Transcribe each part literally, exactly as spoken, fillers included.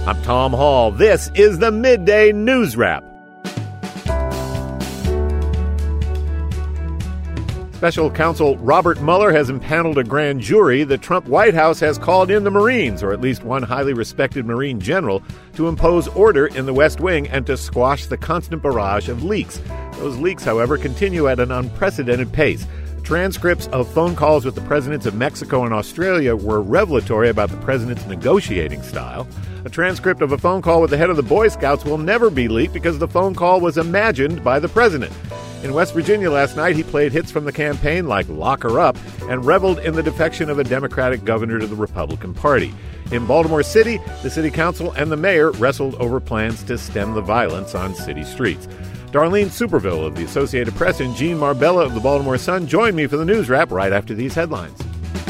I'm Tom Hall. This is the Midday News Wrap. Special counsel Robert Mueller has impaneled a grand jury. The Trump White House has called in the Marines, or at least one highly respected Marine general, to impose order in the West Wing and to squash the constant barrage of leaks. Those leaks, however, continue at an unprecedented pace. Transcripts of phone calls with the presidents of Mexico and Australia were revelatory about the president's negotiating style. A transcript of a phone call with the head of the Boy Scouts will never be leaked because the phone call was imagined by the president. In West Virginia last night, he played hits from the campaign like Lock Her Up and reveled in the defection of a Democratic governor to the Republican Party. In Baltimore City, the city council and the mayor wrestled over plans to stem the violence on city streets. Darlene Superville of the Associated Press and Gene Marbella of the Baltimore Sun join me for the news wrap right after these headlines.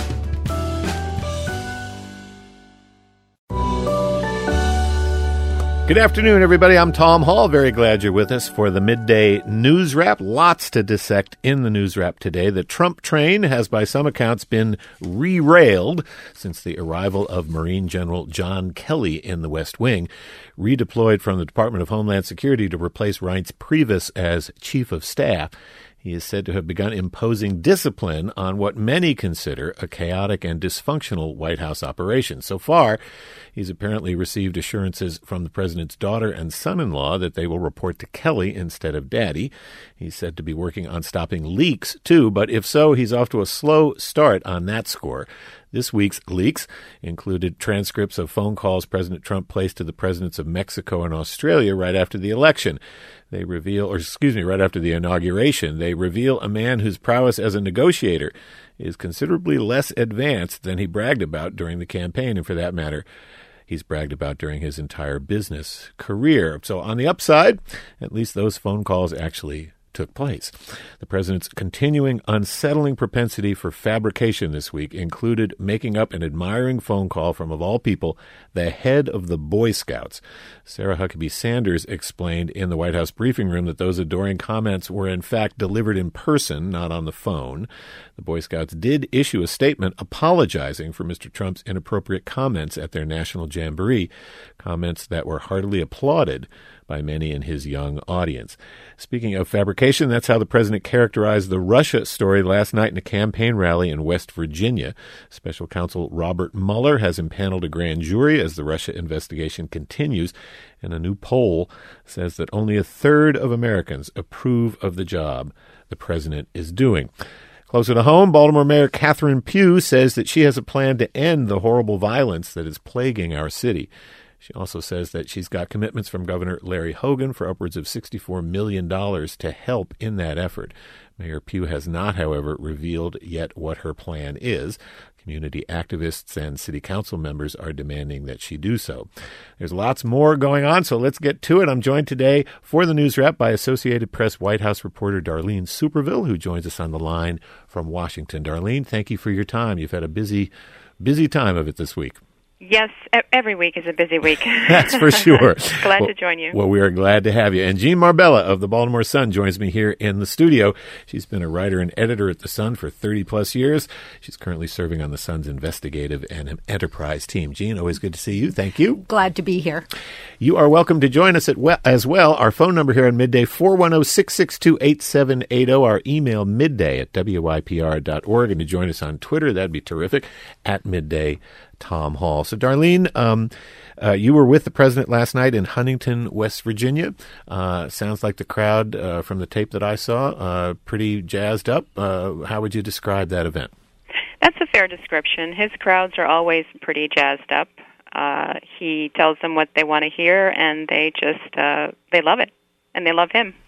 Good afternoon, everybody. I'm Tom Hall. Very glad you're with us for the Midday News Wrap. Lots to dissect in the news wrap today. The Trump train has, by some accounts, been re-railed since the arrival of Marine General John Kelly in the West Wing, redeployed from the Department of Homeland Security to replace Reince Priebus as Chief of Staff. He is said to have begun imposing discipline on what many consider a chaotic and dysfunctional White House operation. So far, he's apparently received assurances from the president's daughter and son-in-law that they will report to Kelly instead of Daddy. He's said to be working on stopping leaks, too, but if so, he's off to a slow start on that score. This week's leaks included transcripts of phone calls President Trump placed to the presidents of Mexico and Australia right after the election. They reveal, or excuse me, right after the inauguration, they reveal a man whose prowess as a negotiator is considerably less advanced than he bragged about during the campaign, and for that matter, he's bragged about during his entire business career. So on the upside, at least those phone calls actually took place. The president's continuing unsettling propensity for fabrication this week included making up an admiring phone call from, of all people, the head of the Boy Scouts. Sarah Huckabee Sanders explained in the White House briefing room that those adoring comments were in fact delivered in person, not on the phone. The Boy Scouts did issue a statement apologizing for Mister Trump's inappropriate comments at their national jamboree, comments that were heartily applauded by many in his young audience. Speaking of fabrication, that's how the president characterized the Russia story last night in a campaign rally in West Virginia. Special counsel Robert Mueller has impaneled a grand jury as the Russia investigation continues, and a new poll says that only a third of Americans approve of the job the president is doing. Closer to home, Baltimore Mayor Catherine Pugh says that she has a plan to end the horrible violence that is plaguing our city. She also says that she's got commitments from Governor Larry Hogan for upwards of sixty-four million dollars to help in that effort. Mayor Pugh has not, however, revealed yet what her plan is. Community activists and city council members are demanding that she do so. There's lots more going on, so let's get to it. I'm joined today for the news wrap by Associated Press White House reporter Darlene Superville, who joins us on the line from Washington. Darlene, thank you for your time. You've had a busy, busy time of it this week. Yes, every week is a busy week. That's for sure. Glad well, to join you. Well, we are glad to have you. And Gene Marbella of the Baltimore Sun joins me here in the studio. She's been a writer and editor at the Sun for thirty plus years. She's currently serving on the Sun's investigative and enterprise team. Gene, always good to see you. Thank you. Glad to be here. You are welcome to join us at we- as well. Our phone number here on Midday, four one zero, six six two, eight seven eight zero. Our email, midday at W Y P R dot org. And to join us on Twitter, that'd be terrific, at Midday Tom Hall. So, Darlene, um, uh, you were with the president last night in Huntington, West Virginia. Uh, sounds like the crowd uh, from the tape that I saw, uh, pretty jazzed up. Uh, how would you describe that event? That's a fair description. His crowds are always pretty jazzed up. Uh, he tells them what they want to hear, and they just, uh, they love it, and they love him.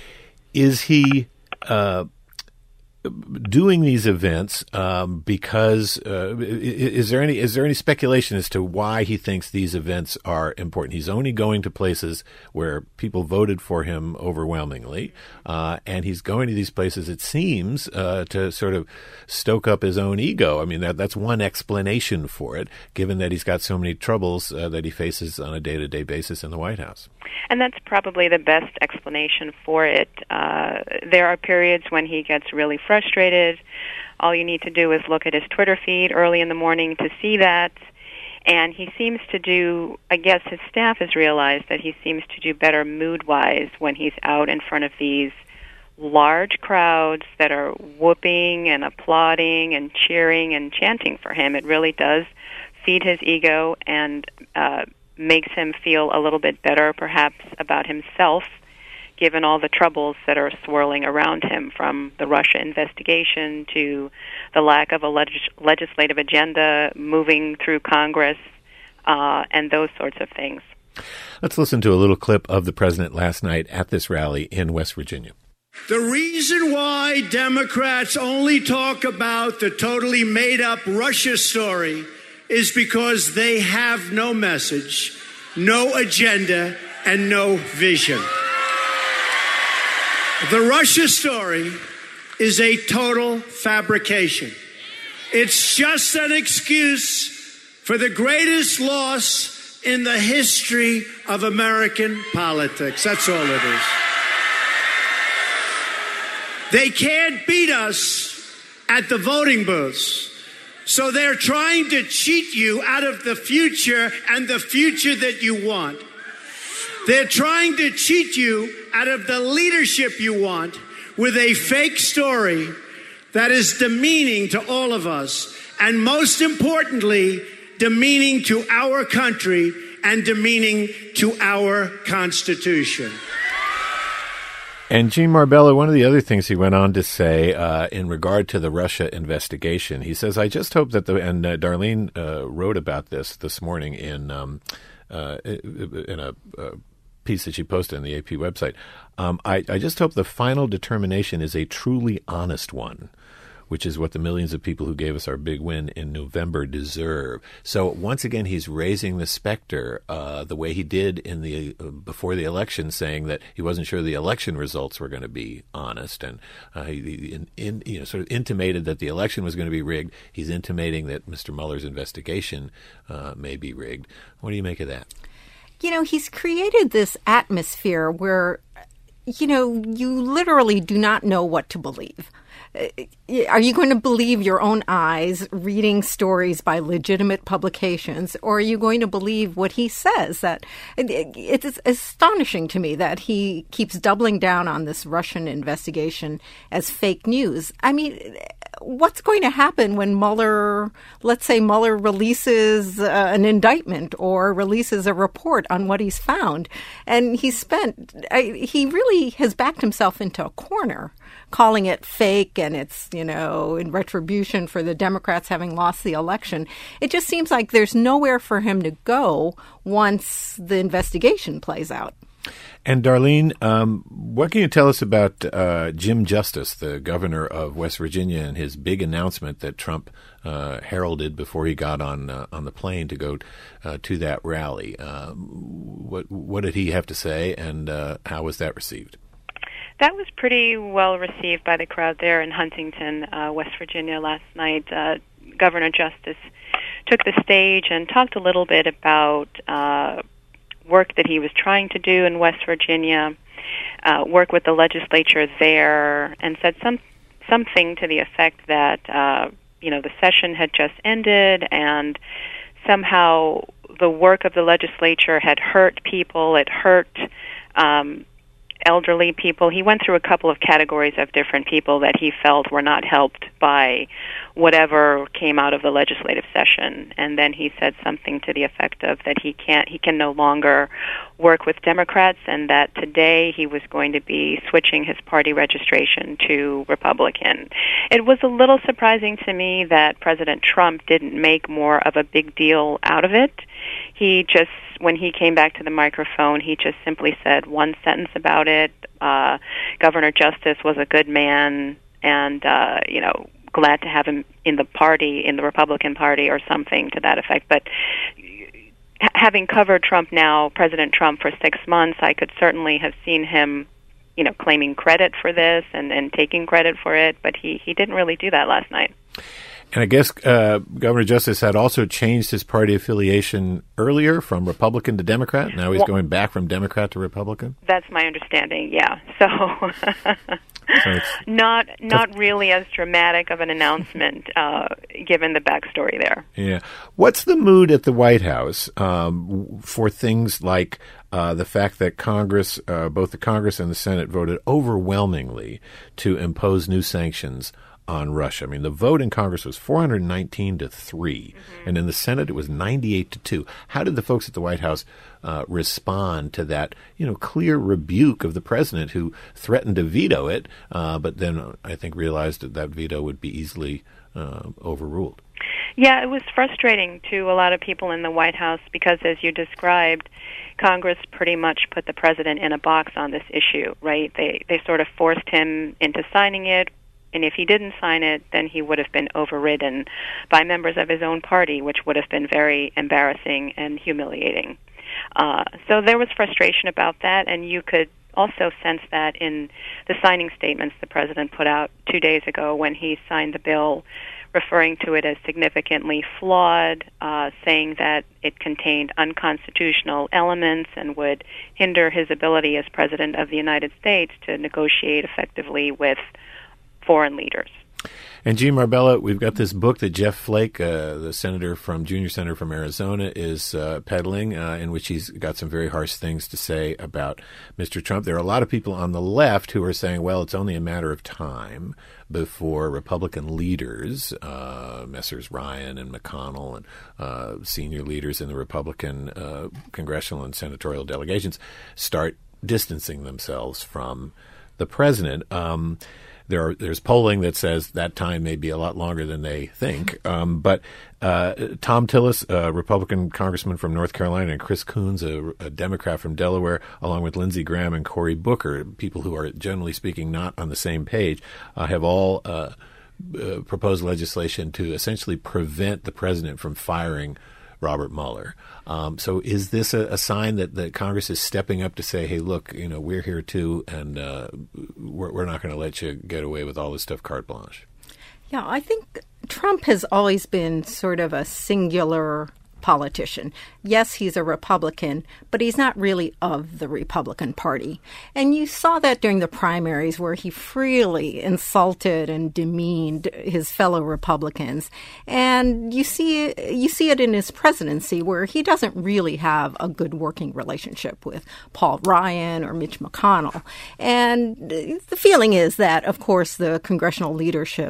Is he Uh, doing these events um, because uh, is there any is there any speculation as to why he thinks these events are important? He's only going to places where people voted for him overwhelmingly, uh, and he's going to these places, it seems, uh, to sort of stoke up his own ego. I mean, that that's one explanation for it, given that he's got so many troubles uh, that he faces on a day-to-day basis in the White House. And that's probably the best explanation for it. Uh, there are periods when he gets really frustrated. All you need to do is look at his Twitter feed early in the morning to see that. And he seems to do, I guess his staff has realized that he seems to do better mood-wise when he's out in front of these large crowds that are whooping and applauding and cheering and chanting for him. It really does feed his ego and uh, makes him feel a little bit better, perhaps, about himself, given all the troubles that are swirling around him, from the Russia investigation to the lack of a leg- legislative agenda moving through Congress, uh, and those sorts of things. Let's listen to a little clip of the president last night at this rally in West Virginia. The reason why Democrats only talk about the totally made-up Russia story is because they have no message, no agenda, and no vision. The Russia story is a total fabrication. It's just an excuse for the greatest loss in the history of American politics. That's all it is. They can't beat us at the voting booths, so they're trying to cheat you out of the future and the future that you want. They're trying to cheat you out of the leadership you want with a fake story that is demeaning to all of us, and most importantly, demeaning to our country and demeaning to our Constitution. And Gene Marbella, one of the other things he went on to say uh, in regard to the Russia investigation, he says, I just hope that the, and uh, Darlene uh, wrote about this this morning in, um, uh, in a uh, piece that she posted on the A P website. Um, I, I just hope the final determination is a truly honest one, which is what the millions of people who gave us our big win in November deserve. So once again, he's raising the specter uh, the way he did in the uh, before the election, saying that he wasn't sure the election results were going to be honest, and uh, he in, in, you know sort of intimated that the election was going to be rigged. He's intimating that Mister Mueller's investigation uh, may be rigged. What do you make of that? You know, he's created this atmosphere where, you know, you literally do not know what to believe. Are you going to believe your own eyes reading stories by legitimate publications, or are you going to believe what he says? That it's astonishing to me that he keeps doubling down on this Russian investigation as fake news. I mean, what's going to happen when Mueller, let's say Mueller releases uh, an indictment or releases a report on what he's found? And he's spent, I, he really has backed himself into a corner, calling it fake, and it's, you know, in retribution for the Democrats having lost the election. It just seems like there's nowhere for him to go once the investigation plays out. And Darlene, um, what can you tell us about uh, Jim Justice, the governor of West Virginia, and his big announcement that Trump uh, heralded before he got on uh, on the plane to go uh, to that rally? Uh, what what did he have to say, and uh, how was that received? That was pretty well received by the crowd there in Huntington, uh, West Virginia last night. Uh, Governor Justice took the stage and talked a little bit about uh, work that he was trying to do in West Virginia, uh, work with the legislature there, and said some something to the effect that, uh, you know, the session had just ended and somehow the work of the legislature had hurt people, it hurt um elderly people. He went through a couple of categories of different people that he felt were not helped by whatever came out of the legislative session. And then he said something to the effect of that he can't, he can no longer work with Democrats, and that today he was going to be switching his party registration to Republican. It was a little surprising to me that President Trump didn't make more of a big deal out of it. He just, when he came back to the microphone, he just simply said one sentence about it. Uh, Governor Justice was a good man, and, uh, you know, glad to have him in the party, in the Republican Party, or something to that effect. But having covered Trump now, President Trump, for six months, I could certainly have seen him, you know, claiming credit for this and, and taking credit for it, but he, he didn't really do that last night. And I guess uh, Governor Justice had also changed his party affiliation earlier from Republican to Democrat. Now he's well, going back from Democrat to Republican? That's my understanding, yeah. So... So not not really as dramatic of an announcement, uh, given the backstory there. Yeah. What's the mood at the White House um, for things like uh, the fact that Congress, uh, both the Congress and the Senate, voted overwhelmingly to impose new sanctions on Russia? I mean, the vote in Congress was four hundred nineteen to three, mm-hmm. and in the Senate it was ninety-eight to two. How did the folks at the White House uh, respond to that, you know, clear rebuke of the president who threatened to veto it, uh, but then I think realized that that veto would be easily uh, overruled? Yeah, it was frustrating to a lot of people in the White House because, as you described, Congress pretty much put the president in a box on this issue, right? They they sort of forced him into signing it. And if he didn't sign it, then he would have been overridden by members of his own party, which would have been very embarrassing and humiliating. Uh, so there was frustration about that, and you could also sense that in the signing statements the president put out two days ago when he signed the bill, referring to it as significantly flawed, uh, saying that it contained unconstitutional elements and would hinder his ability as president of the United States to negotiate effectively with foreign leaders. And G. Marbella, we've got this book that Jeff Flake, uh, the senator from junior senator from Arizona, is uh, peddling, uh, in which he's got some very harsh things to say about Mister Trump. There are a lot of people on the left who are saying, well, it's only a matter of time before Republican leaders, uh, Messrs. Ryan and McConnell and uh, senior leaders in the Republican uh, congressional and senatorial delegations, start distancing themselves from the president. Um There are, there's polling that says that time may be a lot longer than they think. Um, but uh, Tom Tillis, a Republican congressman from North Carolina, and Chris Coons, a, a Democrat from Delaware, along with Lindsey Graham and Cory Booker, people who are generally speaking not on the same page, uh, have all uh, uh, proposed legislation to essentially prevent the president from firing Robert Mueller. Um, so is this a, a sign that, that Congress is stepping up to say, hey, look, you know, we're here too, and uh, we're, we're not going to let you get away with all this stuff carte blanche? Yeah, I think Trump has always been sort of a singular politician. Yes, he's a Republican, but he's not really of the Republican Party. And you saw that during the primaries where he freely insulted and demeaned his fellow Republicans. And you see you see it in his presidency where he doesn't really have a good working relationship with Paul Ryan or Mitch McConnell. And the feeling is that, of course, the congressional leadership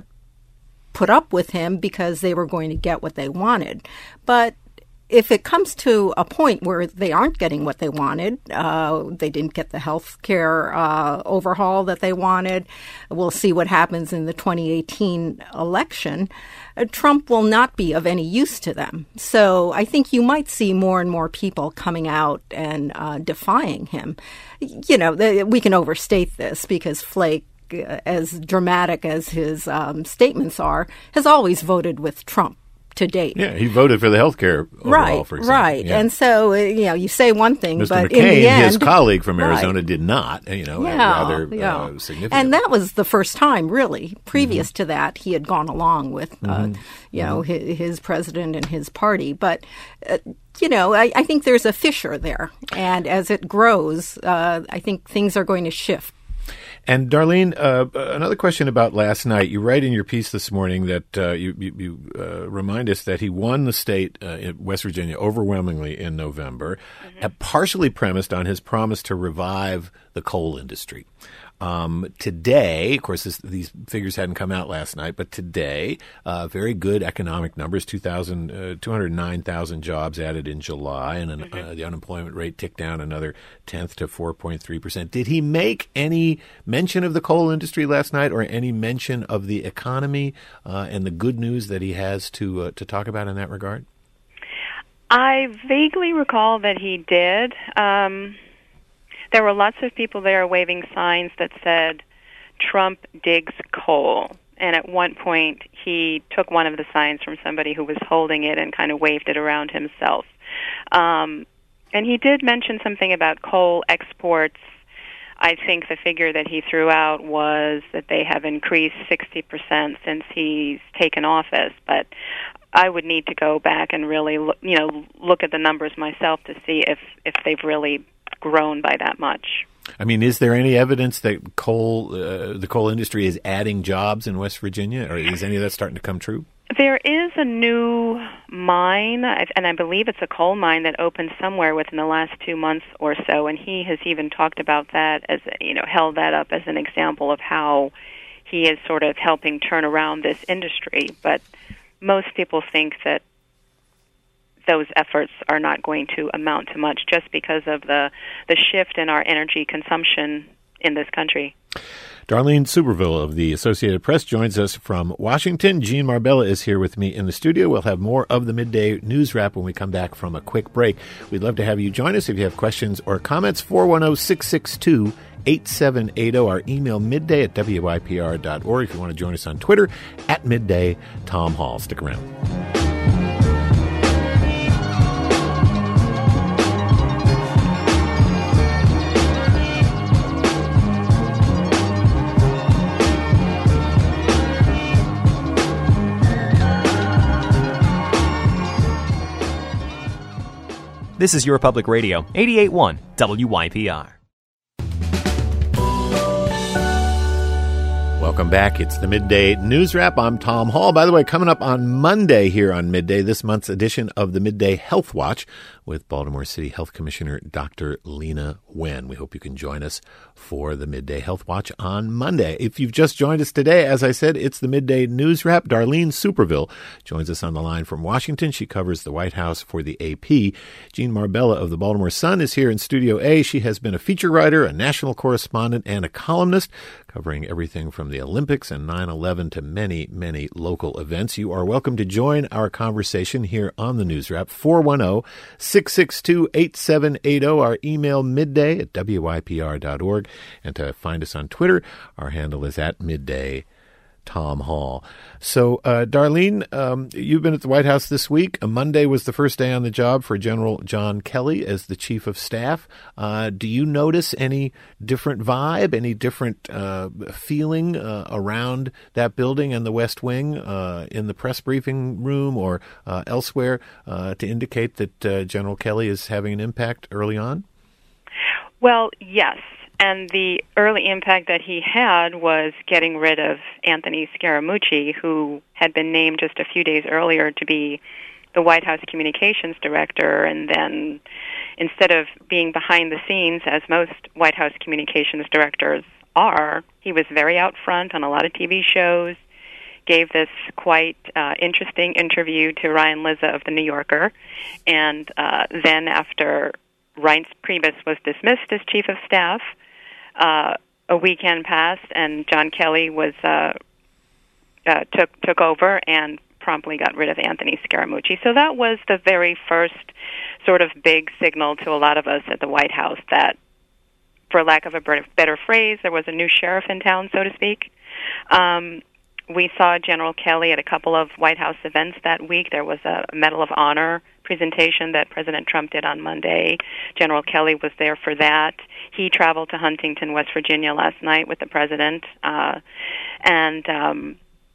put up with him because they were going to get what they wanted. But if it comes to a point where they aren't getting what they wanted, uh, they didn't get the health care uh, overhaul that they wanted, we'll see what happens in the twenty eighteen election, uh, Trump will not be of any use to them. So I think you might see more and more people coming out and uh, defying him. You know, th- we can overstate this because Flake, as dramatic as his um, statements are, has always voted with Trump to date. Yeah, he voted for the health care overhaul, right, for example. Right, yeah. And so, you know, you say one thing, Mister but McCain, in the end... his colleague from Arizona, right. did not, you know, yeah, rather yeah. uh, significant. And that was the first time, really. Previous mm-hmm. to that, he had gone along with, uh, mm-hmm. you know, mm-hmm. his, his president and his party. But, uh, you know, I, I think there's a fissure there. And as it grows, uh, I think things are going to shift. And Darlene, uh, another question about last night. You write in your piece this morning that uh, you, you, you uh, remind us that he won the state uh, in West Virginia overwhelmingly in November, mm-hmm. uh, partially premised on his promise to revive the coal industry. Um, today, of course, this, these figures hadn't come out last night, but today, uh, very good economic numbers, two thousand, uh, two hundred nine thousand jobs added in July, and an, mm-hmm. uh, the unemployment rate ticked down another tenth to four point three percent. Did he make any mention of the coal industry last night or any mention of the economy uh, and the good news that he has to uh, to talk about in that regard? I vaguely recall that he did. Um There were lots of people there waving signs that said, Trump digs coal. And at one point, he took one of the signs from somebody who was holding it and kind of waved it around himself. Um, and he did mention something about coal exports I think the figure that he threw out was that they have increased sixty percent since he's taken office, but I would need to go back and really, look, you know, look at the numbers myself to see if, if they've really grown by that much. I mean, is there any evidence that coal, uh, the coal industry is adding jobs in West Virginia, or is any of that starting to come true? There is a new mine, and I believe it's a coal mine that opened somewhere within the last two months or so, and he has even talked about that as, you know, held that up as an example of how he is sort of helping turn around this industry. But most people think that those efforts are not going to amount to much just because of the, the shift in our energy consumption in this country. Darlene Superville of the Associated Press joins us from Washington. Gene Marbella is here with me in the studio. We'll have more of the Midday News Wrap when we come back from a quick break. We'd love to have you join us if you have questions or comments. four one zero, six six two, eight seven eight zero. Our email midday at W Y P R dot org. If you want to join us on Twitter, at Midday Tom Hall. Stick around. This is Your Public Radio, eighty-eight point one W Y P R. Welcome back. It's the Midday News Wrap. I'm Tom Hall. By the way, coming up on Monday here on Midday, this month's edition of the Midday Health Watch with Baltimore City Health Commissioner Doctor Leana Wen. We hope you can join us for the Midday Health Watch on Monday. If you've just joined us today, as I said, it's the Midday News Wrap. Darlene Superville joins us on the line from Washington. She covers the White House for the A P. Jean Marbella of the Baltimore Sun is here in Studio A. She has been a feature writer, a national correspondent, and a columnist, covering everything from the Olympics and nine eleven to many, many local events. You are welcome to join our conversation here on the News Wrap. four one zero, six six two, eight seven eight zero. Our email midday at W Y P R dot org. And to find us on Twitter, our handle is at Midday Tom Hall. So, uh, Darlene, um, you've been at the White House this week. Uh, Monday was the first day on the job for General John Kelly as the Chief of Staff. Uh, do you notice any different vibe, any different uh, feeling uh, around that building and the West Wing uh, in the press briefing room or uh, elsewhere uh, to indicate that uh, General Kelly is having an impact early on? Well, yes. And the early impact that he had was getting rid of Anthony Scaramucci, who had been named just a few days earlier to be the White House communications director. And then instead of being behind the scenes, as most White House communications directors are, he was very out front on a lot of T V shows, gave this quite uh, interesting interview to Ryan Lizza of The New Yorker. And uh, then after Reince Priebus was dismissed as chief of staff, Uh, a weekend passed, and John Kelly was uh, uh, took took over and promptly got rid of Anthony Scaramucci. So that was the very first sort of big signal to a lot of us at the White House that, for lack of a better phrase, there was a new sheriff in town, so to speak. Um, we saw General Kelly at a couple of White House events that week. There was a Medal of Honor presentation that President Trump did on Monday. General Kelly was there for that. He traveled to Huntington, West Virginia last night with the president. Uh, and um,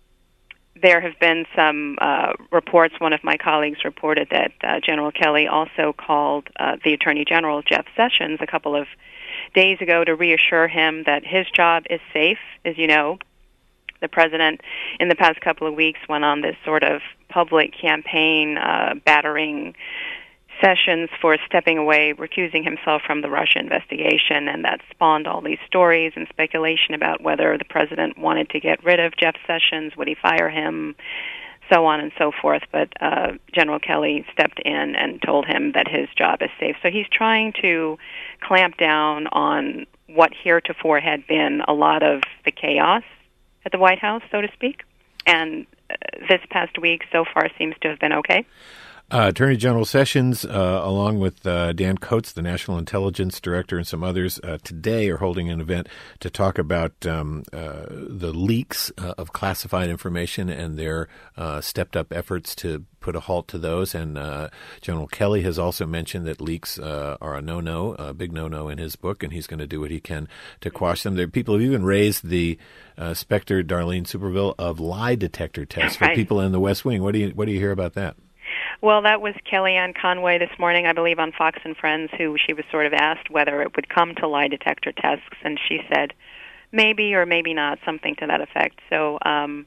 there have been some uh, reports. One of my colleagues reported that uh, General Kelly also called uh, the Attorney General, Jeff Sessions, a couple of days ago to reassure him that his job is safe. As you know, the president, in the past couple of weeks, went on this sort of public campaign uh, battering Sessions for stepping away, recusing himself from the Russia investigation, and that spawned all these stories and speculation about whether the president wanted to get rid of Jeff Sessions, would he fire him, so on and so forth. But uh, General Kelly stepped in and told him that his job is safe. So he's trying to clamp down on what heretofore had been a lot of the chaos at the White House, so to speak. And uh, this past week so far seems to have been okay. Uh, Attorney General Sessions, uh, along with uh, Dan Coats, the National Intelligence Director, and some others, uh, today are holding an event to talk about um, uh, the leaks uh, of classified information and their uh, stepped-up efforts to put a halt to those. And uh, General Kelly has also mentioned that leaks uh, are a no-no, a big no-no in his book, and he's going to do what he can to quash them. There, people have even raised the uh, specter, Darlene Superville, of lie detector tests for right. people in the West Wing. What do you what do you hear about that? Well, that was Kellyanne Conway this morning, I believe, on Fox and Friends, who she was sort of asked whether it would come to lie detector tests, and she said maybe or maybe not, something to that effect. So um,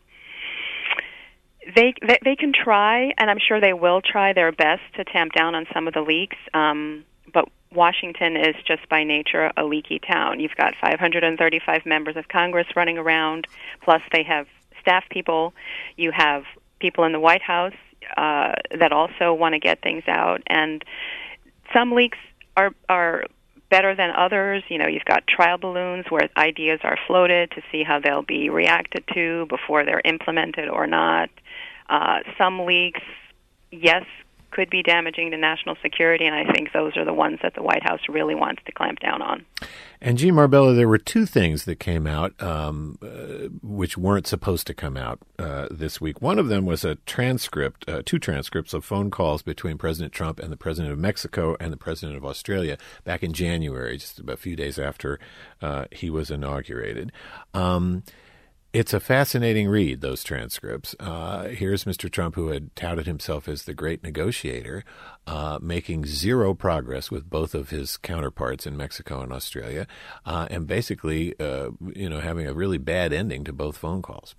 they, they they can try, and I'm sure they will try their best to tamp down on some of the leaks, um, but Washington is just by nature a leaky town. You've got five hundred thirty-five members of Congress running around, plus they have staff people. You have people in the White House Uh, that also want to get things out, and some leaks are are better than others. You know, you've got trial balloons where ideas are floated to see how they'll be reacted to before they're implemented or not. Uh, some leaks, yes, could be damaging to national security, and I think those are the ones that the White House really wants to clamp down on. And Gene Marbella, there were two things that came out um, uh, which weren't supposed to come out uh, this week. One of them was a transcript, uh, two transcripts of phone calls between President Trump and the President of Mexico and the President of Australia back in January, just a few days after uh, he was inaugurated. Um It's a fascinating read, those transcripts. Uh, here's Mister Trump, who had touted himself as the great negotiator, uh, making zero progress with both of his counterparts in Mexico and Australia, uh, and basically, uh, you know, having a really bad ending to both phone calls.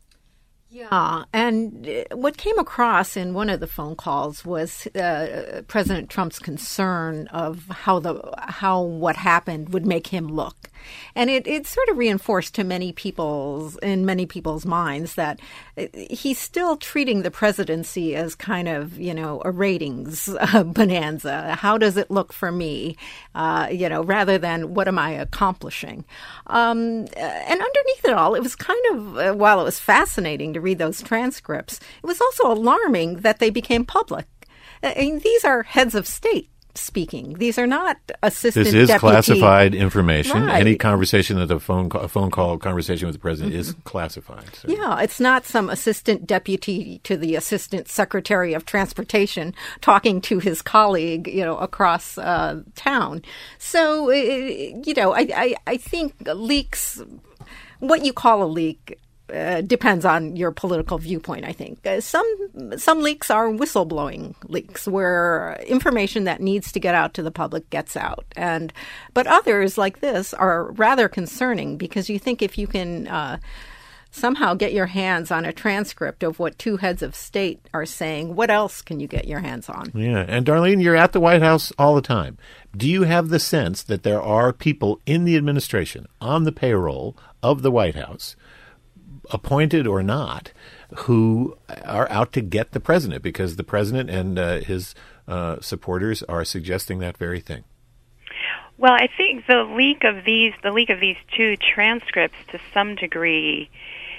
Yeah, and what came across in one of the phone calls was uh, President Trump's concern of how the how what happened would make him look, and it, it sort of reinforced to many people's in many people's minds that he's still treating the presidency as kind of, you know, a ratings uh, bonanza. How does it look for me? Uh, you know, rather than what am I accomplishing? Um, and underneath it all, it was kind of uh, while it was fascinating to read those transcripts, it was also alarming that they became public. I mean, these are heads of state speaking. These are not assistant This is deputy. classified information. Right. Any conversation that a phone call, a phone call conversation with the president mm-hmm. is classified. So. Yeah, it's not some assistant deputy to the assistant secretary of transportation talking to his colleague, you know, across uh, town. So, you know, I, I, I think leaks, what you call a leak, Uh, depends on your political viewpoint, I think. Uh, some some leaks are whistleblowing leaks where information that needs to get out to the public gets out. And but others like this are rather concerning because you think if you can uh, somehow get your hands on a transcript of what two heads of state are saying, what else can you get your hands on? Yeah. And Darlene, you're at the White House all the time. Do you have the sense that there are people in the administration on the payroll of the White House, appointed or not, who are out to get the president because the president and uh, his uh, supporters are suggesting that very thing? Well, I think the leak of these, the leak of these two transcripts, to some degree,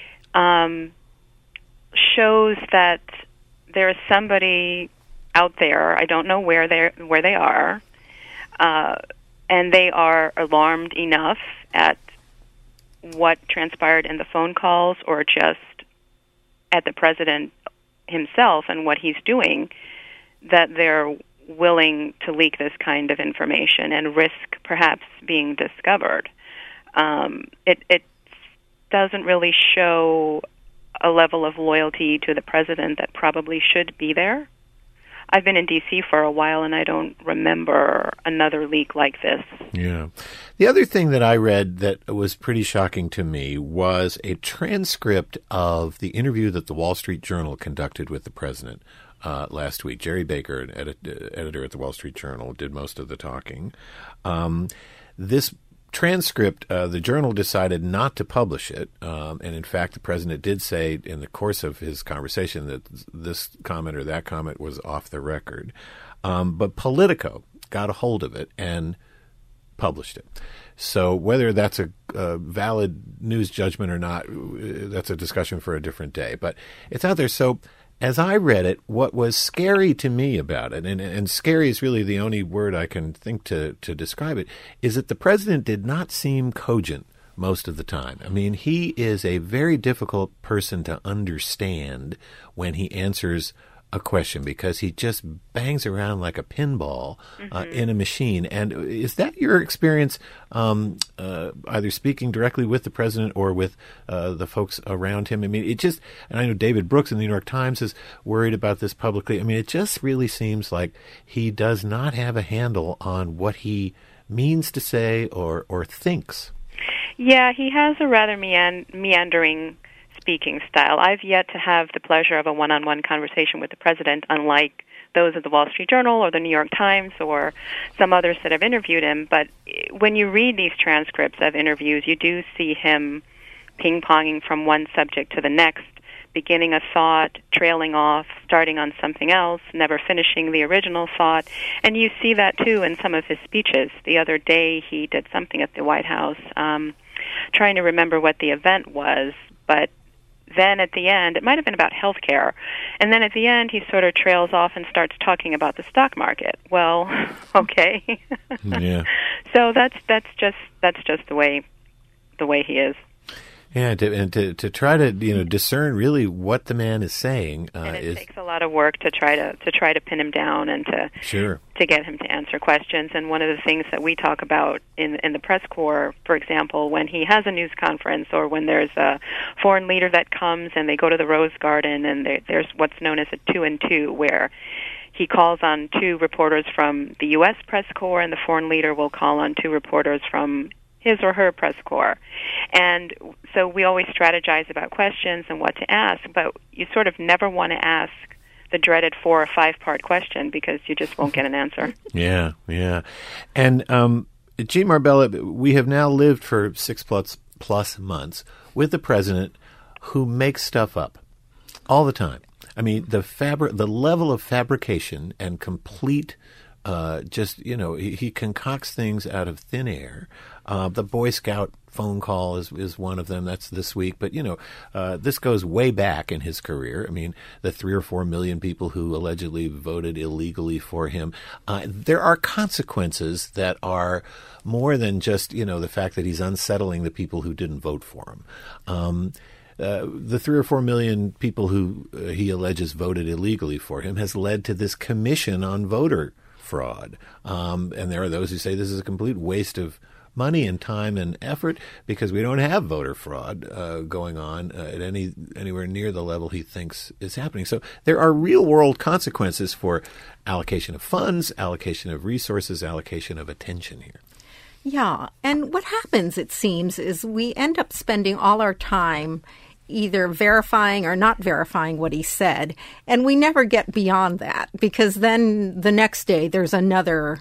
um, shows that there is somebody out there. I don't know where they where they are, uh, and they are alarmed enough at what transpired in the phone calls or just at the president himself and what he's doing, that they're willing to leak this kind of information and risk perhaps being discovered. Um, it, it doesn't really show a level of loyalty to the president that probably should be there. I've been in D C for a while, and I don't remember another leak like this. Yeah. The other thing that I read that was pretty shocking to me was a transcript of the interview that the Wall Street Journal conducted with the president uh, last week. Jerry Baker, an edit- editor at the Wall Street Journal, did most of the talking. Um, this transcript, uh, the Journal decided not to publish it. Um, and in fact, the president did say in the course of his conversation that this comment or that comment was off the record. Um, but Politico got a hold of it and published it. So whether that's a, a valid news judgment or not, that's a discussion for a different day. But it's out there. So as I read it, what was scary to me about it, and, and scary is really the only word I can think to, to describe it, is that the president did not seem cogent most of the time. I mean, he is a very difficult person to understand when he answers a question because he just bangs around like a pinball mm-hmm. uh, in a machine. And is that your experience, um, uh, either speaking directly with the president or with uh, the folks around him? I mean, it just, and I know David Brooks in the New York Times is worried about this publicly. I mean, it just really seems like he does not have a handle on what he means to say or, or thinks. Yeah, he has a rather meand- meandering speaking style. I've yet to have the pleasure of a one-on-one conversation with the president, unlike those of the Wall Street Journal or the New York Times or some others that have interviewed him. But when you read these transcripts of interviews, you do see him ping-ponging from one subject to the next, beginning a thought, trailing off, starting on something else, never finishing the original thought. And you see that, too, in some of his speeches. The other day he did something at the White House, um, trying to remember what the event was, but then at the end, it might have been about health care, and then at the end he sort of trails off and starts talking about the stock market. Well, okay. Yeah. So that's that's just that's just the way the way he is. Yeah, to, and to to try to you know discern really what the man is saying, uh, and it is, takes a lot of work to try to to try to pin him down and to sure. to get him to answer questions. And one of the things that we talk about in in the press corps, for example, when he has a news conference or when there's a foreign leader that comes and they go to the Rose Garden and there, there's what's known as a two and two, where he calls on two reporters from the U S press corps and the foreign leader will call on two reporters from his or her press corps. And so we always strategize about questions and what to ask, but you sort of never want to ask the dreaded four or five-part question because you just won't get an answer. Yeah, yeah. And um, Jean Marbella, we have now lived for six plus, plus months with the president who makes stuff up all the time. I mean, the fabri- the level of fabrication and complete Uh, just, you know, he, he concocts things out of thin air. Uh, the Boy Scout phone call is, is one of them. That's this week. But, you know, uh, this goes way back in his career. I mean, the three or four million people who allegedly voted illegally for him. Uh, there are consequences that are more than just, you know, the fact that he's unsettling the people who didn't vote for him. Um, Uh, the three or four million people who uh, he alleges voted illegally for him has led to this commission on voter fraud. Um, and there are those who say this is a complete waste of money and time and effort because we don't have voter fraud uh, going on uh, at any anywhere near the level he thinks is happening. So there are real-world consequences for allocation of funds, allocation of resources, allocation of attention here. Yeah, and what happens, it seems, is we end up spending all our time either verifying or not verifying what he said, and we never get beyond that because then the next day there's another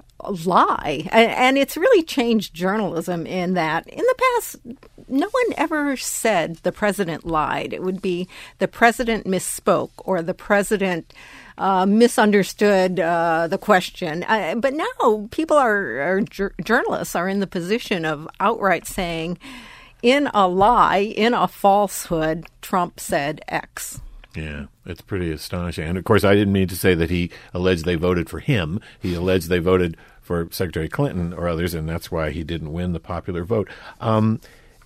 lie. And it's really changed journalism in that in the past, no one ever said the president lied. It would be the president misspoke or the president uh, misunderstood uh, the question. Uh, but now people are, are jur- journalists are in the position of outright saying, in a lie, in a falsehood, Trump said X. Yeah, it's pretty astonishing. And, of course, I didn't mean to say that he alleged they voted for him. He alleged they voted for Secretary Clinton or others, and that's why he didn't win the popular vote. Um,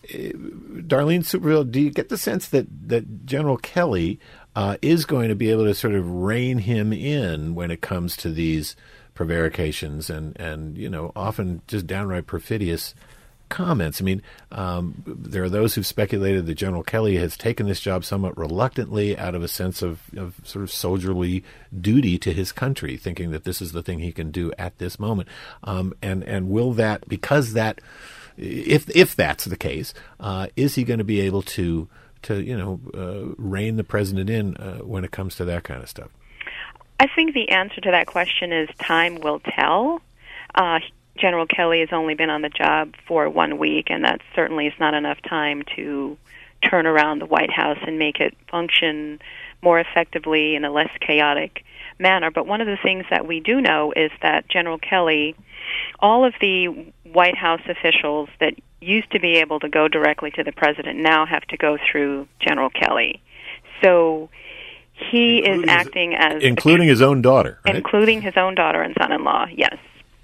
Darlene Superville, do you get the sense that, that General Kelly uh, is going to be able to sort of rein him in when it comes to these prevarications and, and you know, often just downright perfidious comments? I mean, um, there are those who've speculated that General Kelly has taken this job somewhat reluctantly out of a sense of, of sort of soldierly duty to his country, thinking that this is the thing he can do at this moment. Um, and, and will that, because that, if if that's the case, uh, is he going to be able to, to you know, uh, rein the president in uh, when it comes to that kind of stuff? I think the answer to that question is time will tell. Uh, General Kelly has only been on the job for one week, and that certainly is not enough time to turn around the White House and make it function more effectively in a less chaotic manner. But one of the things that we do know is that General Kelly, all of the White House officials that used to be able to go directly to the president now have to go through General Kelly. So He including is acting his, as... Including his own daughter, right? Including his own daughter and son-in-law, yes.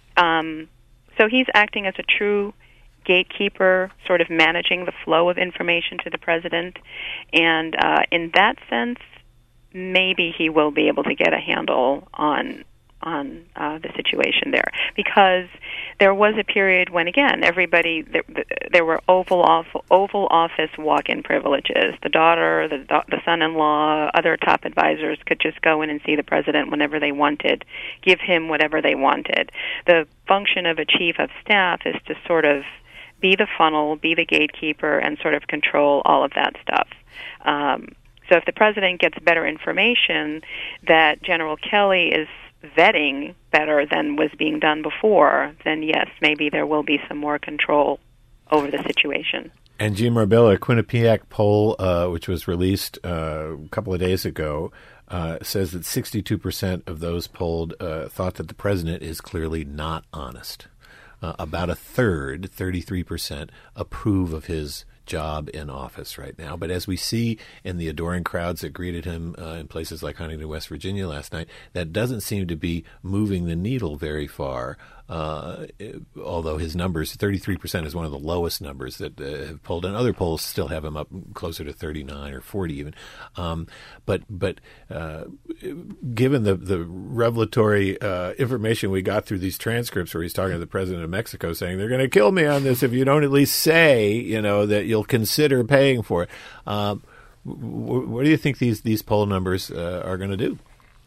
Um, so he's acting as a true gatekeeper, sort of managing the flow of information to the president. And uh, in that sense, maybe he will be able to get a handle on on uh, the situation there, because there was a period when, again, everybody there, there were Oval Office, Oval Office walk-in privileges. The daughter, the the son-in-law, other top advisors could just go in and see the president whenever they wanted, give him whatever they wanted. The function of a chief of staff is to sort of be the funnel, be the gatekeeper, and sort of control all of that stuff. Um, so if the president gets better information that General Kelly is vetting better than was being done before, then yes, maybe there will be some more control over the situation. And Jean Marbella, a Quinnipiac poll, uh, which was released uh, a couple of days ago, uh, says that sixty-two percent of those polled uh, thought that the president is clearly not honest. Uh, about a third, thirty-three percent, approve of his job in office right now. But as we see in the adoring crowds that greeted him uh, in places like Huntington, West Virginia last night, that doesn't seem to be moving the needle very far. Uh, although his numbers, thirty-three percent is one of the lowest numbers that uh, have polled, and other polls still have him up closer to thirty-nine or forty even. Um, but but uh, given the, the revelatory uh, information we got through these transcripts where he's talking to the president of Mexico saying, they're going to kill me on this if you don't at least say, you know, that you'll consider paying for it. Um, w- what do you think these, these poll numbers uh, are going to do?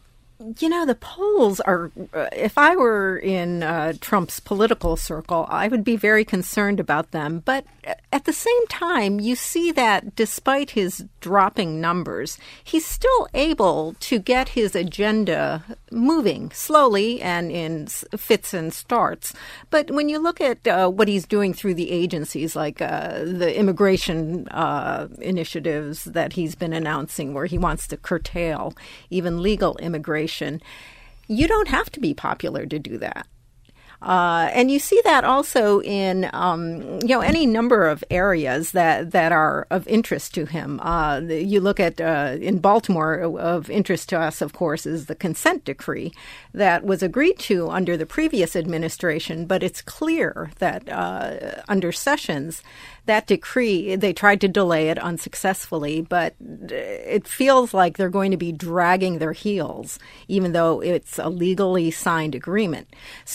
You know, the polls are, uh, if I were in uh, Trump's political circle, I would be very concerned about them. But at the same time, you see that despite his dropping numbers, he's still able to get his agenda moving slowly and in fits and starts. But when you look at uh, what he's doing through the agencies, like uh, the immigration uh, initiatives that he's been announcing, where he wants to curtail even legal immigration, you don't have to be popular to do that. Uh, and you see that also in, um, you know, any number of areas that, that are of interest to him. Uh, you look at, uh, in Baltimore, of interest to us, of course, is the consent decree that was agreed to under the previous administration. But it's clear that uh, under Sessions, that decree, they tried to delay it unsuccessfully, but it feels like they're going to be dragging their heels, even though it's a legally signed agreement.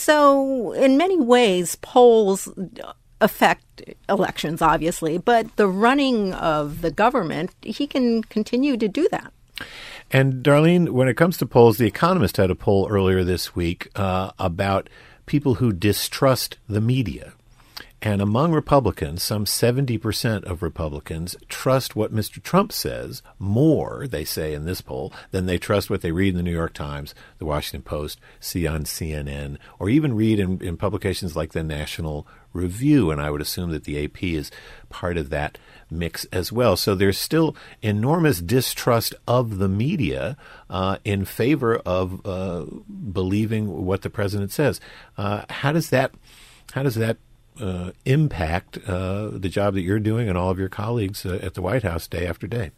So in many ways, polls affect elections, obviously, but the running of the government, he can continue to do that. And Darlene, when it comes to polls, The Economist had a poll earlier this week uh, about people who distrust the media. And among Republicans, some seventy percent of Republicans trust what Mister Trump says more, they say in this poll, than they trust what they read in the New York Times, the Washington Post, see on C N N, or even read in, in publications like the National Review. And I would assume that the A P is part of that mix as well. So there's still enormous distrust of the media uh, in favor of uh, believing what the president says. Uh, how does that, how does that Uh, impact uh, the job that you're doing and all of your colleagues uh, at the White House day after day?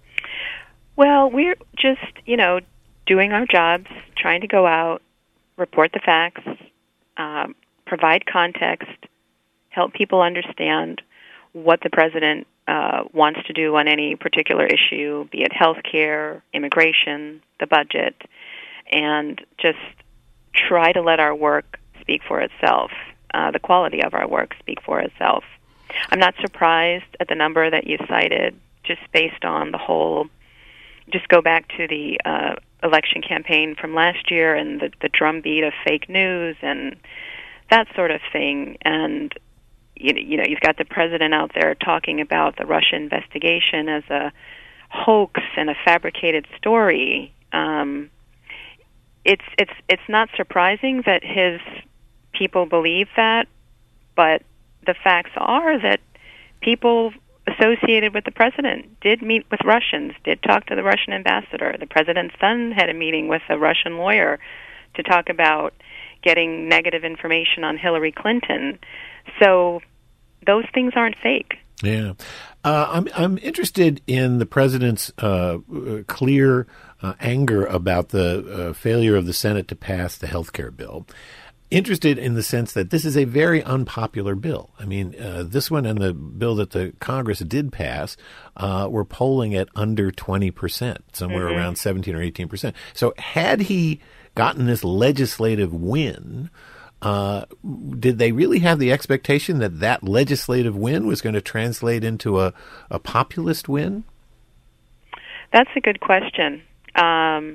Well, we're just, you know, doing our jobs, trying to go out, report the facts, um, provide context, help people understand what the president uh, wants to do on any particular issue, be it health care, immigration, the budget, and just try to let our work speak for itself. Uh, the quality of our work speak for itself. I'm not surprised at the number that you cited, just based on the whole, just go back to the uh, election campaign from last year and the, the drumbeat of fake news and that sort of thing. And, you, you know, you've got the president out there talking about the Russia investigation as a hoax and a fabricated story. Um, it's it's it's not surprising that his people believe that, but the facts are that people associated with the president did meet with Russians, did talk to the Russian ambassador. The president's son had a meeting with a Russian lawyer to talk about getting negative information on Hillary Clinton. So those things aren't fake. Yeah. Uh, I'm I'm interested in the president's uh, clear uh, anger about the uh, failure of the Senate to pass the health care bill. Interested in the sense that this is a very unpopular bill. I mean, uh, this one and the bill that the Congress did pass uh, were polling at under twenty percent, somewhere mm-hmm. around seventeen or eighteen percent. So had he gotten this legislative win, uh, did they really have the expectation that that legislative win was going to translate into a, a populist win? That's a good question. Um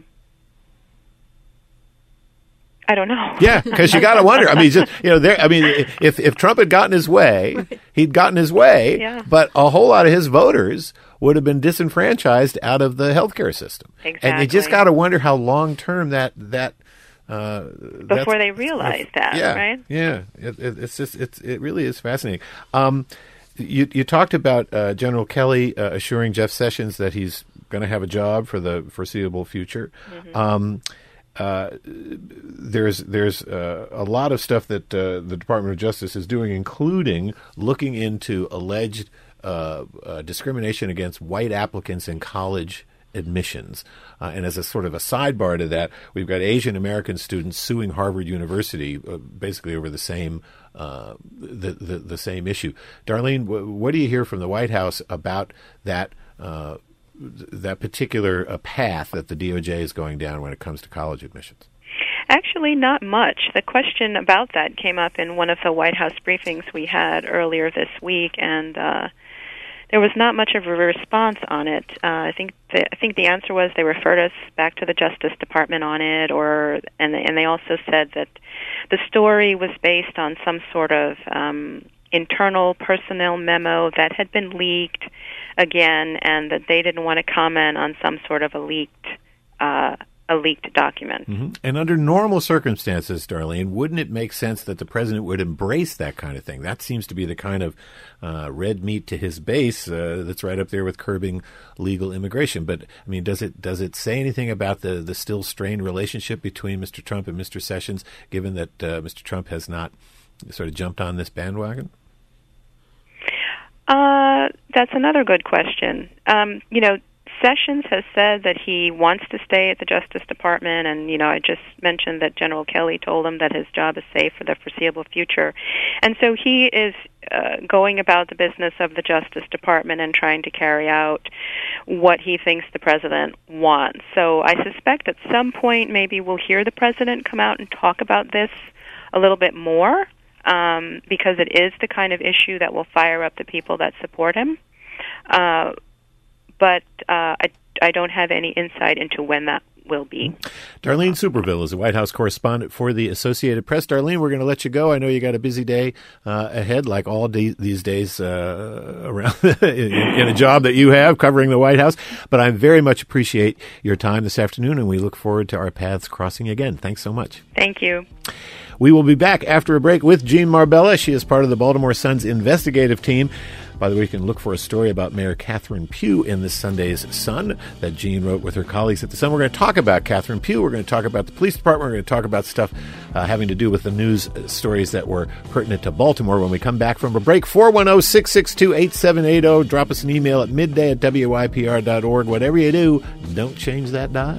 I don't know. Yeah, because you got to wonder. I mean, just, you know, there. I mean, if if Trump had gotten his way, he'd gotten his way. Yeah. But a whole lot of his voters would have been disenfranchised out of the healthcare system. Exactly. And you just got to wonder how long term that that. Uh, Before they realize that, yeah, right? Yeah, it, it, it's just it's it really is fascinating. Um, you you talked about uh, General Kelly uh, assuring Jeff Sessions that he's going to have a job for the foreseeable future. Mm-hmm. Um, Uh, there's there's uh, a lot of stuff that uh, the Department of Justice is doing, including looking into alleged uh, uh, discrimination against white applicants in college admissions. Uh, and as a sort of a sidebar to that, we've got Asian American students suing Harvard University uh, basically over the same uh, the, the the same issue. Darlene, w- what do you hear from the White House about that? Uh, that particular uh, path that the D O J is going down when it comes to college admissions? Actually, not much. The question about that came up in one of the White House briefings we had earlier this week, and uh, there was not much of a response on it. Uh, I think the, I think the answer was they referred us back to the Justice Department on it, or and and they also said that the story was based on some sort of um, internal personnel memo that had been leaked again, and that they didn't want to comment on some sort of a leaked uh, a leaked document. Mm-hmm. And under normal circumstances, Darlene, wouldn't it make sense that the president would embrace that kind of thing? That seems to be the kind of uh, red meat to his base uh, that's right up there with curbing legal immigration. But I mean, does it does it say anything about the the still strained relationship between Mister Trump and Mister Sessions, given that uh, Mister Trump has not sort of jumped on this bandwagon? Uh, that's another good question. Um, you know, Sessions has said that he wants to stay at the Justice Department, and, you know, I just mentioned that General Kelly told him that his job is safe for the foreseeable future. And so he is uh, going about the business of the Justice Department and trying to carry out what he thinks the president wants. So I suspect at some point maybe we'll hear the president come out and talk about this a little bit more. Um, because it is the kind of issue that will fire up the people that support him. Uh, but uh, I, I don't have any insight into when that will be. Darlene Superville is a White House correspondent for the Associated Press. Darlene, we're going to let you go. I know you got a busy day uh, ahead, like all de- these days uh, around in, in a job that you have covering the White House. But I very much appreciate your time this afternoon, and we look forward to our paths crossing again. Thanks so much. Thank you. We will be back after a break with Jean Marbella. She is part of the Baltimore Sun's investigative team. By the way, you can look for a story about Mayor Catherine Pugh in this Sunday's Sun that Jean wrote with her colleagues at the Sun. We're going to talk about Catherine Pugh. We're going to talk about the police department. We're going to talk about stuff uh, having to do with the news stories that were pertinent to Baltimore when we come back from a break. four one zero, six six two, eight seven eight zero. Drop us an email at midday at W Y P R dot org. Whatever you do, don't change that dial.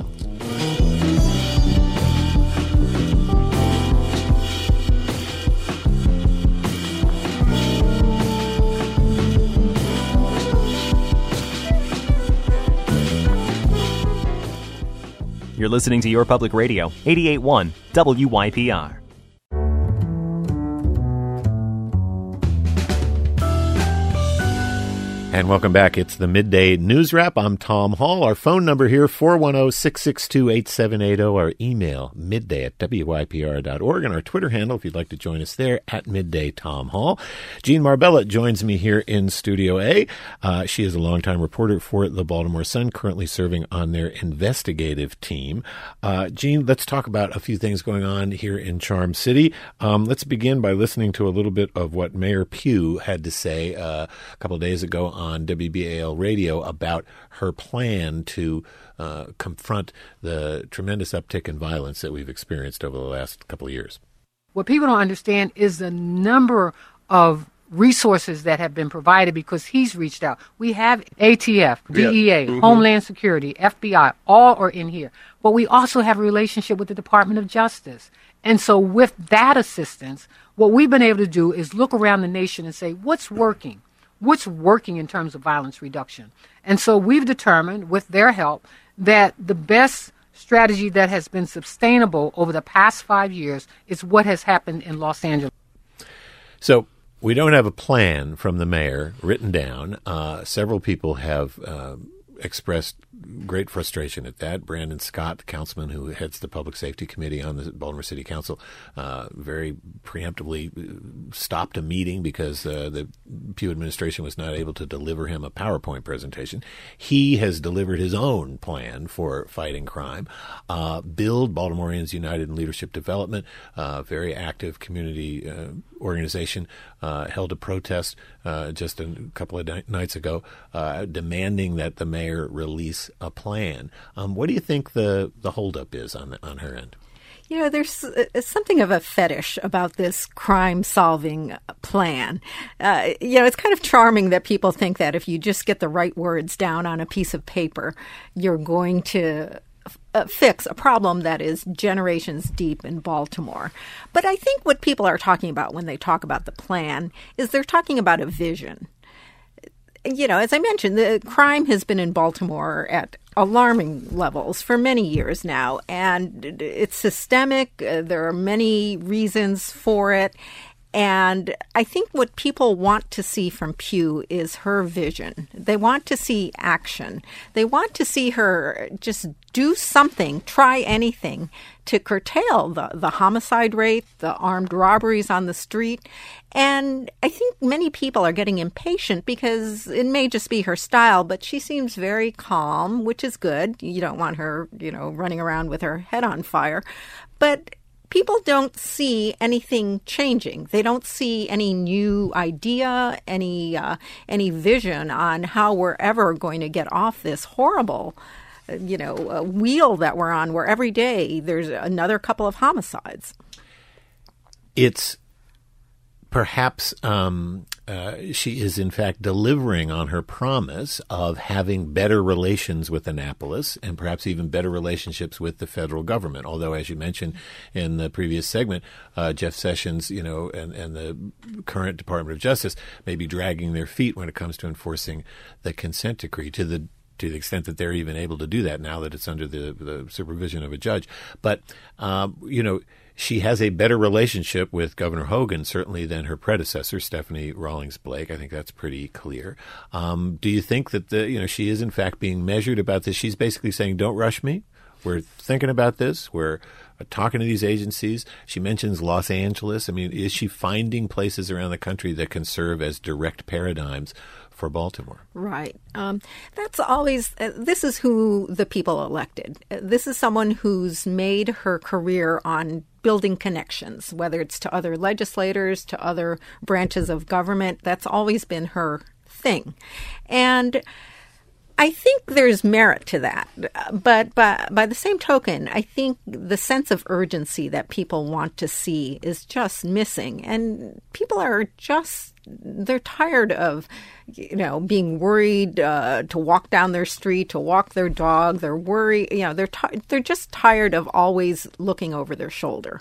You're listening to Your Public Radio, eighty-eight point one W Y P R. And welcome back. It's the Midday News Wrap. I'm Tom Hall. Our phone number here, four one zero, six six two, eight seven eight zero. Our email, midday at W Y P R dot org. And our Twitter handle, if you'd like to join us there, at Midday Tom Hall. Jean Marbella joins me here in Studio A. Uh, she is a longtime reporter for the Baltimore Sun, currently serving on their investigative team. Uh, Jean, let's talk about a few things going on here in Charm City. Um, let's begin by listening to a little bit of what Mayor Pugh had to say uh, a couple of days ago on on W B A L radio about her plan to uh, confront the tremendous uptick in violence that we've experienced over the last couple of years. What people don't understand is the number of resources that have been provided because he's reached out. We have A T F, D E A, yeah. mm-hmm. Homeland Security, F B I, all are in here. But we also have a relationship with the Department of Justice. And so with that assistance, what we've been able to do is look around the nation and say, what's working? What's working in terms of violence reduction? And so we've determined, with their help, that the best strategy that has been sustainable over the past five years is what has happened in Los Angeles. So we don't have a plan from the mayor written down. Uh, several people have uh, expressed great frustration at that. Brandon Scott, the councilman who heads the Public Safety Committee on the Baltimore City Council, uh, very preemptively stopped a meeting because uh, the Pugh administration was not able to deliver him a PowerPoint presentation. He has delivered his own plan for fighting crime. Uh, Build, Baltimoreans United in Leadership Development, uh, very active community uh, organization, uh, held a protest uh, just a couple of di- nights ago uh, demanding that the mayor release a plan. Um, what do you think the, the holdup is on on her end? You know, there's uh, something of a fetish about this crime-solving plan. Uh, you know, it's kind of charming that people think that if you just get the right words down on a piece of paper, you're going to uh, fix a problem that is generations deep in Baltimore. But I think what people are talking about when they talk about the plan is they're talking about a vision. You know, as I mentioned, the crime has been in Baltimore at alarming levels for many years now, and it's systemic. Uh, there are many reasons for it. And I think what people want to see from Pugh is her vision. They want to see action. They want to see her just do something, try anything to curtail the, the homicide rate, the armed robberies on the street. And I think many people are getting impatient because it may just be her style, but she seems very calm, which is good. You don't want her, you know, running around with her head on fire. But people don't see anything changing. They don't see any new idea, any uh, any vision on how we're ever going to get off this horrible, uh, you know, uh, wheel that we're on, where every day there's another couple of homicides. It's perhaps um, uh, she is, in fact, delivering on her promise of having better relations with Annapolis and perhaps even better relationships with the federal government. Although, as you mentioned in the previous segment, uh, Jeff Sessions, you know, and, and the current Department of Justice may be dragging their feet when it comes to enforcing the consent decree to the to the extent that they're even able to do that now that it's under the, the supervision of a judge. But, um, you know, she has a better relationship with Governor Hogan, certainly, than her predecessor, Stephanie Rawlings Blake. I think that's pretty clear. Um, do you think that the, you know, she is, in fact, being measured about this? She's basically saying, don't rush me. We're thinking about this. We're talking to these agencies. She mentions Los Angeles. I mean, is she finding places around the country that can serve as direct paradigms for Baltimore? Right. Um, that's always, uh, this is who the people elected. Uh, this is someone who's made her career on building connections, whether it's to other legislators, to other branches of government. That's always been her thing. And I think there's merit to that. But by, by the same token, I think the sense of urgency that people want to see is just missing. And people are just, they're tired of, you know, being worried uh, to walk down their street, to walk their dog. They're worried, you know, they're t- they're just tired of always looking over their shoulder.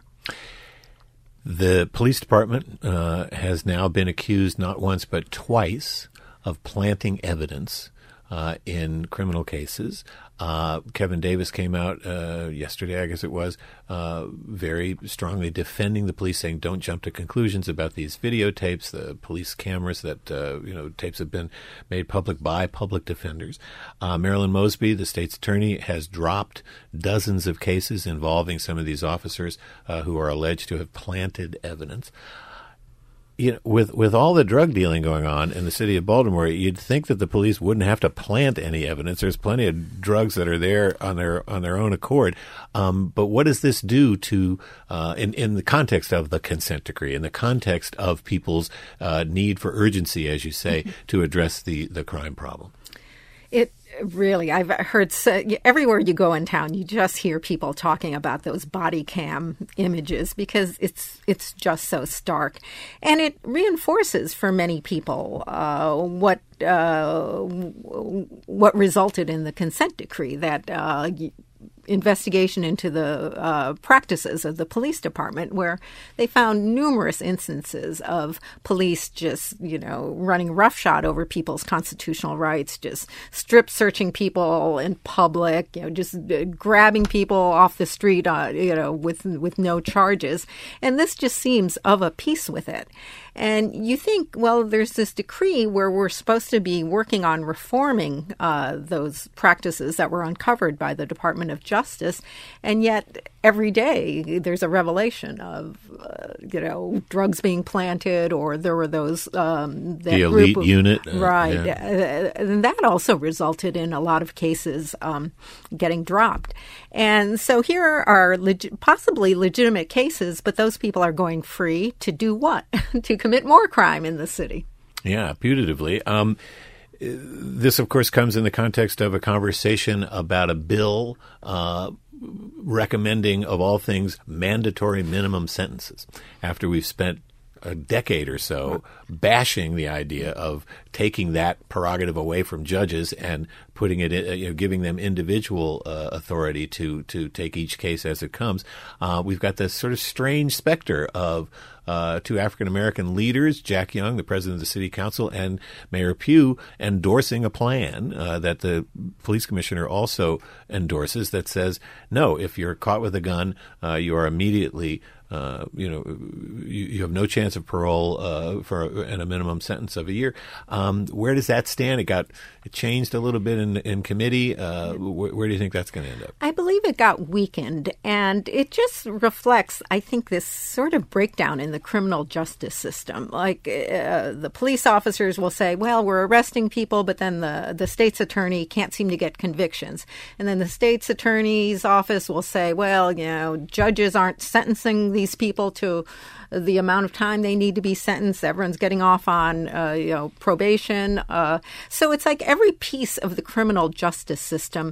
The police department uh, has now been accused not once but twice of planting evidence Uh, in criminal cases. Uh, Kevin Davis came out uh, yesterday, I guess it was, uh, very strongly defending the police, saying don't jump to conclusions about these videotapes, the police cameras that, uh, you know, tapes have been made public by public defenders. Uh, Marilyn Mosby, the state's attorney, has dropped dozens of cases involving some of these officers uh, who are alleged to have planted evidence. You know, with with all the drug dealing going on in the city of Baltimore, you'd think that the police wouldn't have to plant any evidence. There's plenty of drugs that are there on their on their own accord. Um, but what does this do to uh, in in the context of the consent decree, in the context of people's uh, need for urgency, as you say, to address the the crime problem? It Really, I've heard so, everywhere you go in town, you just hear people talking about those body cam images because it's it's just so stark, and it reinforces for many people uh, what uh, what resulted in the consent decree, that uh, investigation into the uh, practices of the police department, where they found numerous instances of police just, you know, running roughshod over people's constitutional rights, just strip searching people in public, you know, just uh, grabbing people off the street, uh, you know, with with no charges. And this just seems of a piece with it. And you think, well, there's this decree where we're supposed to be working on reforming uh, those practices that were uncovered by the Department of Justice, and yet every day there's a revelation of, uh, you know, drugs being planted, or there were those um, that the elite group of, unit, uh, right? Yeah. Uh, and that also resulted in a lot of cases um, getting dropped. And so here are leg- possibly legitimate cases, but those people are going free to do what? To commit more crime in the city. Yeah, putatively. Um, this, of course, comes in the context of a conversation about a bill uh, recommending, of all things, mandatory minimum sentences. After we've spent a decade or so bashing the idea of taking that prerogative away from judges and putting it, in, you know, giving them individual uh, authority to to take each case as it comes. Uh, we've got this sort of strange specter of uh, two African American leaders, Jack Young, the president of the city council, and Mayor Pugh, endorsing a plan uh, that the police commissioner also endorses that says, no, if you're caught with a gun, uh, you are immediately Uh, you know, you, you have no chance of parole uh, for a, and a minimum sentence of a year. Um, where does that stand? It got it changed a little bit in, in committee. Uh, wh- where do you think that's going to end up? I believe it got weakened, and it just reflects, I think, this sort of breakdown in the criminal justice system. Like uh, the police officers will say, well, we're arresting people, but then the, the state's attorney can't seem to get convictions. And then the state's attorney's office will say, well, you know, judges aren't sentencing these people to the amount of time they need to be sentenced. Everyone's getting off on, uh, you know, probation. Uh, so it's like every piece of the criminal justice system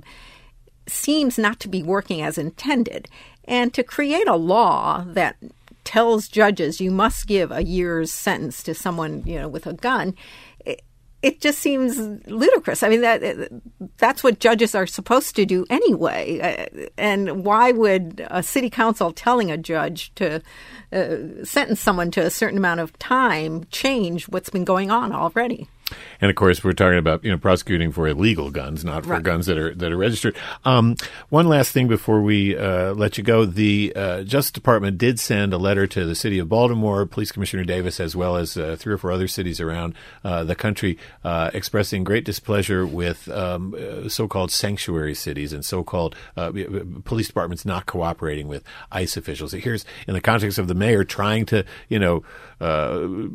seems not to be working as intended. And to create a law that tells judges you must give a year's sentence to someone, you know, with a gun, it, it just seems ludicrous. I mean, that that's what judges are supposed to do anyway. And why would a city council telling a judge to uh, sentence someone to a certain amount of time change what's been going on already? And of course, we're talking about, you know, prosecuting for illegal guns, not for right. guns that are that are registered. Um, one last thing before we uh, let you go: the uh, Justice Department did send a letter to the city of Baltimore, Police Commissioner Davis, as well as uh, three or four other cities around uh, the country, uh, expressing great displeasure with um, uh, so-called sanctuary cities and so-called uh, police departments not cooperating with ICE officials. Here's in the context of the mayor trying to, you know. Uh,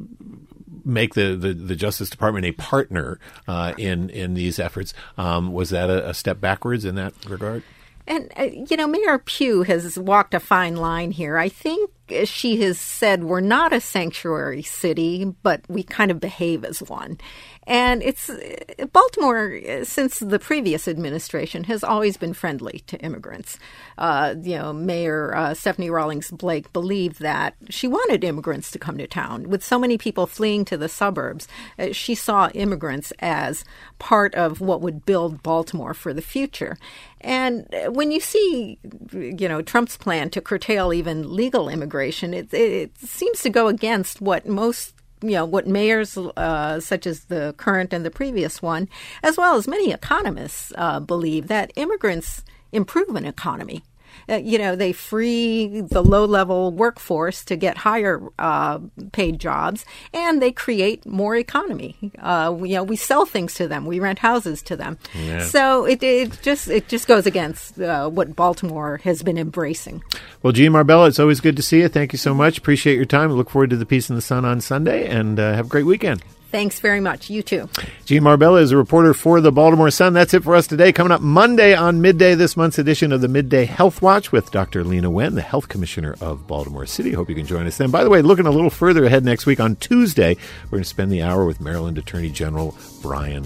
make the, the, the Justice Department a partner uh, in in these efforts. Um, was that a, a step backwards in that regard? And, uh, you know, Mayor Pugh has walked a fine line here. I think she has said we're not a sanctuary city, but we kind of behave as one. And it's Baltimore, since the previous administration, has always been friendly to immigrants. Uh, you know, Mayor uh, Stephanie Rawlings Blake believed that she wanted immigrants to come to town. With so many people fleeing to the suburbs, uh, she saw immigrants as part of what would build Baltimore for the future. And when you see, you know, Trump's plan to curtail even legal immigration, it, it seems to go against what most you know, what mayors uh, such as the current and the previous one, as well as many economists uh, believe that immigrants improve an economy. Uh, you know, they free the low-level workforce to get higher uh, paid jobs, and they create more economy. Uh, you know, we sell things to them, we rent houses to them. Yeah. So it, it just it just goes against uh, what Baltimore has been embracing. Well, Jean Marbella, it's always good to see you. Thank you so much. Appreciate your time. Look forward to the Peace in the Sun on Sunday, and uh, have a great weekend. Thanks very much. You too. Jean Marbella is a reporter for the Baltimore Sun. That's it for us today. Coming up Monday on Midday, this month's edition of the Midday Health Watch with Doctor Lena Wen, the Health Commissioner of Baltimore City. Hope you can join us then. By the way, looking a little further ahead next week on Tuesday, we're going to spend the hour with Maryland Attorney General Brian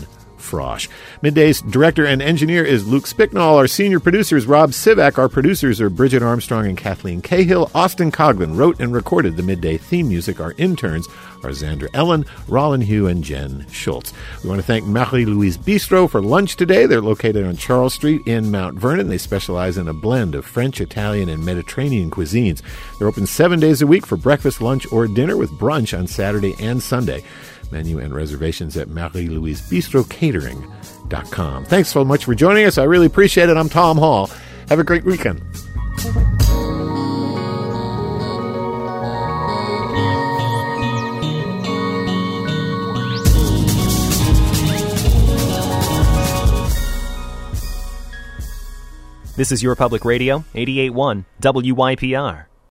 Frosch. Midday's director and engineer is Luke Spicknall. Our senior producer is Rob Sivak. Our producers are Bridget Armstrong and Kathleen Cahill. Austin Coughlin wrote and recorded the Midday theme music. Our interns are Xandra Ellen, Rollin Hugh, and Jen Schultz. We want to thank Marie-Louise Bistro for lunch today. They're located on Charles Street in Mount Vernon. They specialize in a blend of French, Italian, and Mediterranean cuisines. They're open seven days a week for breakfast, lunch, or dinner with brunch on Saturday and Sunday. Menu and reservations at marie louise bistro catering dot com. Thanks so much for joining us. I really appreciate it. I'm Tom Hall. Have a great weekend. This is Your Public Radio, eighty-eight point one W Y P R.